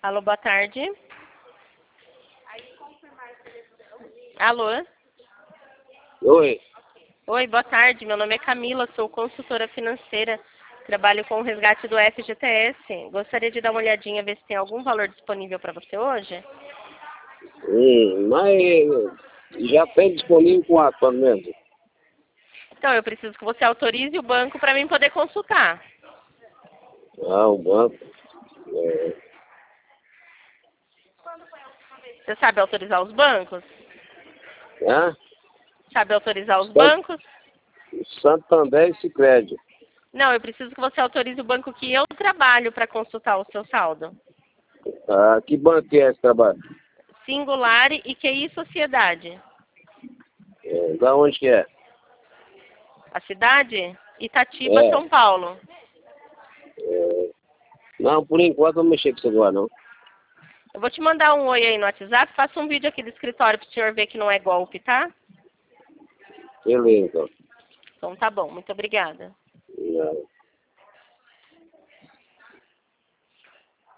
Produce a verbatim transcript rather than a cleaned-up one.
Alô, boa tarde. Alô? Oi. Oi, boa tarde. Meu nome é Camila, sou consultora financeira. Trabalho com o resgate do F G T S. Gostaria de dar uma olhadinha, ver se tem algum valor disponível para você hoje. Hum, mas já tem disponível quanto, pelo menos? Então, eu preciso que você autorize o banco para mim poder consultar. Ah, o banco. É, Você sabe autorizar os bancos? ah, Sabe autorizar os bancos? Santander e Sicredi. Não, eu preciso que você autorize o banco que eu trabalho para consultar o seu saldo. Ah, que banco é esse trabalho? Singular e Q I Sociedade. É, da onde que é? A cidade? Itatiba, É, São Paulo. é, não, por enquanto não mexer com isso agora, não. Eu vou te mandar um oi aí no WhatsApp. Faça um vídeo aqui do escritório para o senhor ver que não é golpe, tá? Beleza, então. Então tá bom. Muito obrigada. Obrigado.